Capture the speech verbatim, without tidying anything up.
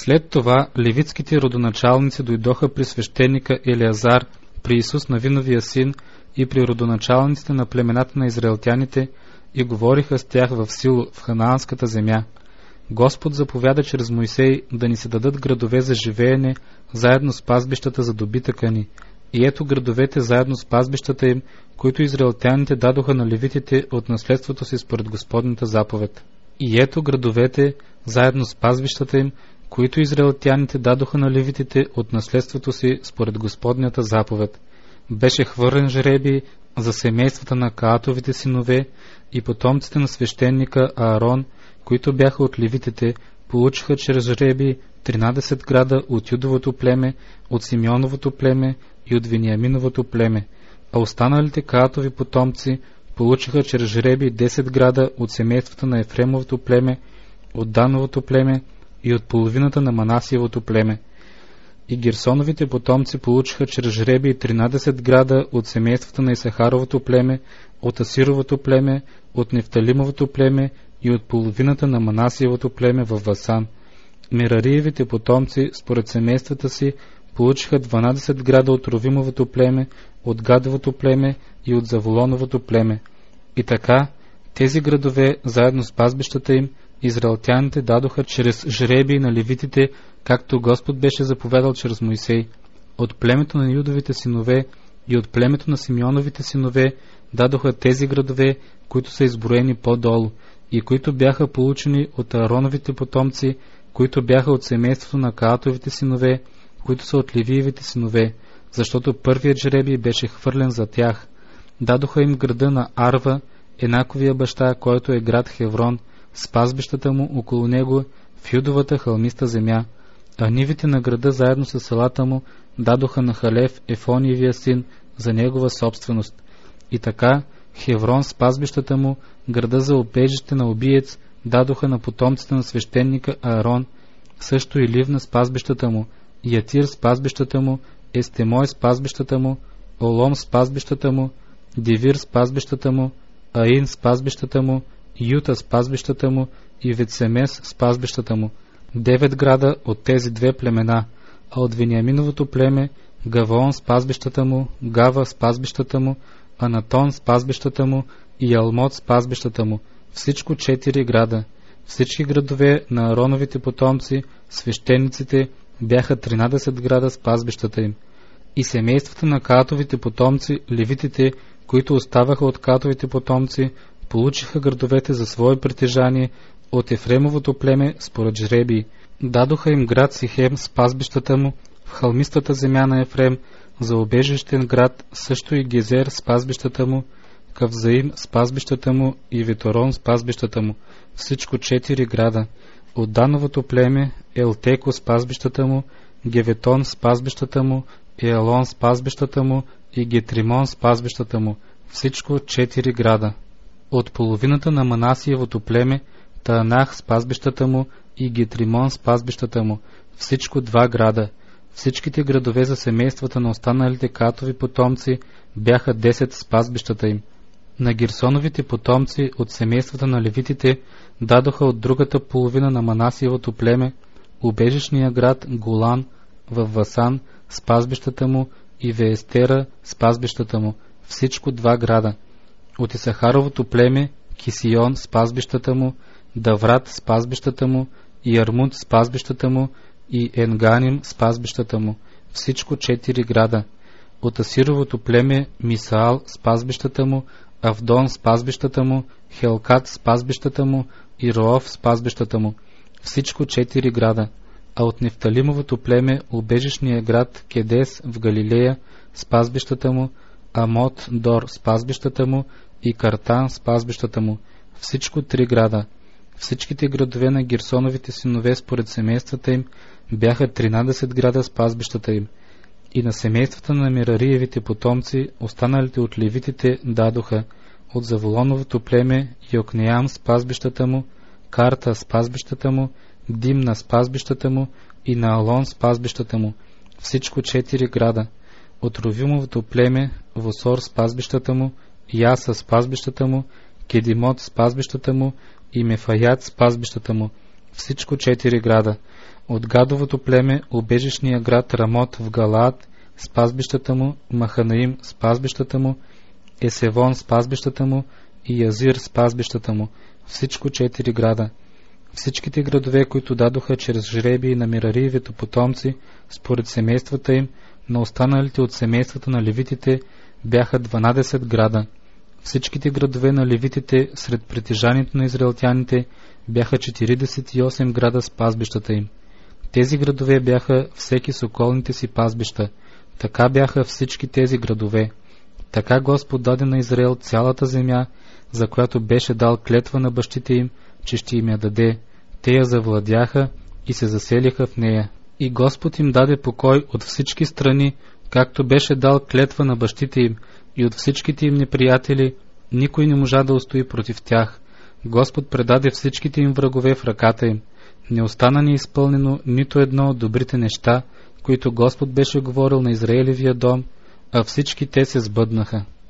След това левитските родоначалници дойдоха при свещеника Елеазар, при Исус Навиновия син и при родоначалниците на племената на израелтяните и говориха с тях в Сило, в ханаанската земя. Господ заповяда чрез Моисей да ни се дадат градове за живеене, заедно с пазбищата за добитъка ни. И ето градовете заедно с пазбищата им, които израелтяните дадоха на левитите от наследството си според Господната заповед. И ето градовете заедно с пазбищата им, които израелтяните дадоха на левитите от наследството си според Господнята заповед. Беше хвърлен жребий за семействата на Каатовите синове и потомците на свещеника Аарон, които бяха от левитите, получиха чрез жребий тринадесет града от Юдовото племе, от Симеоновото племе и от Вениаминовото племе, а останалите Каатови потомци получиха чрез жребий десет града от семействата на Ефремовото племе, от Дановото племе и от половината на Манасиевото племе. И Герсоновите потомци получиха чрез жребий тринадесет града от семействата на Исахаровото племе, от Асировото племе, от Нефталимовото племе и от половината на Манасиевото племе във Васан. Мерариевите потомци, според семействата си, получиха дванадесет града от Ровимовото племе, от Гадовото племе и от Заволоновото племе. И така, тези градове, заедно с пазбищата им, израелтяните дадоха чрез жребий на левитите, както Господ беше заповядал чрез Моисей. От племето на Юдовите синове и от племето на Симеоновите синове дадоха тези градове, които са изброени по-долу, и които бяха получени от Аароновите потомци, които бяха от семейството на Каатовите синове, които са от Левиевите синове, защото първият жребий беше хвърлен за тях. Дадоха им града на Арва, Енаковия баща, който е град Хеврон, с пазбищата му около него в Юдовата хълмиста земя, а нивите на града заедно с селата му дадоха на Халев, Ефониевия син, за негова собственост. И така Хеврон с пазбищата му, града за убежище на убиец, дадоха на потомците на свещеника Аарон, също и Ливна с пазбищата му, Ятир с пазбищата му, Естемой с пазбищата му, Олом с пазбищата му, Девир с пазбищата му, Аин с пазбищата му, Юта с пазбищата му и Ветсемес с пазбищата му. Девет града от тези две племена, а от Вениаминовото племе Гаваон с пазбищата му, Гава с пазбищата му, Анатон с пазбищата му и Алмот с пазбищата му, всичко четири града. Всички градове на Аароновите потомци, свещениците, бяха тринадесет града с пазбищата им. И семействата на Каатовите потомци, левитите, които оставаха от Каатовите потомци, получиха градовете за свое притежание от Ефремовото племе според жребий. Дадоха им град Сихем с пазбищата му в хълмистата земя на Ефрем, за убежищен град, също и Гезер с пазбищата му, Кавзаим с пазбищата му и Веторон с пазбищата му, всичко четири града. От Дановото племе Елтеко с пазбищата му, Геветон с пазбищата му, Еалон с пазбищата му и Гетримон с пазбищата му, всичко четири града. От половината на Манасиевото племе Таанах с пазбищата му и Гетримон с пазбищата му, всичко два града. Всичките градове за семействата на останалите Каатови потомци бяха десет с пазбищата им. На Герсоновите потомци от семействата на левитите дадоха от другата половина на Манасиевото племе убежищния град Голан във Васан с пазбищата му и Веестера с пазбищата му, всичко два града. От Исахаровото племе Кисион с пазбищата му, Даврат с пазбищата му и Ярмут с пазбищата му и Енганим с пазбищата му, всичко четири града. От Асировото племе Мисаал с пазбищата му, Авдон с пазбищата му, Хелкат с пазбищата му и Роов с пазбищата му, всичко четири града. А от Нефталимовото племе убежищния град Кедес в Галилея с пазбищата му, Амот Дор с пазбищата му и Картан с пазбищата му, всичко три града. Всичките градове на Герсоновите синове според семействата им бяха тринадесет града с пазбищата им. И на семействата на Мерариевите потомци, останалите от левитите, дадоха от Заволоновото племе Йокнеам с пазбищата му, Карта с пазбищата му, Димна с пазбищата му и Наалон с пазбищата му, всичко четири града. От Ровимовото племе Восор с пазбищата му, Яса с пазбищата му, Кедимот с пазбищата му и Мефаят с пазбищата му, всичко четири града. От Гадовото племе убежишния град Рамот в Галаад с пазбищата му, Маханаим с пазбищата му, Есевон с пазбищата му и Язир с пазбищата му, всичко четири града. Всичките градове, които дадоха чрез жребии на Мирариевите потомци, според семействата им, на останалите от семействата на левитите, бяха дванадесет града. Всичките градове на левитите сред притежанието на израелтяните бяха четиридесет и осем града с пазбищата им. Тези градове бяха всеки с околните си пазбища. Така бяха всички тези градове. Така Господ даде на Израел цялата земя, за която беше дал клетва на бащите им, че ще им я даде. Те я завладяха и се заселиха в нея. И Господ им даде покой от всички страни, както беше дал клетва на бащите им, и от всичките им неприятели никой не можа да устои против тях. Господ предаде всичките им врагове в ръката им. Не остана неизпълнено нито едно от добрите неща, които Господ беше говорил на Израелевия дом, а всички те се сбъднаха.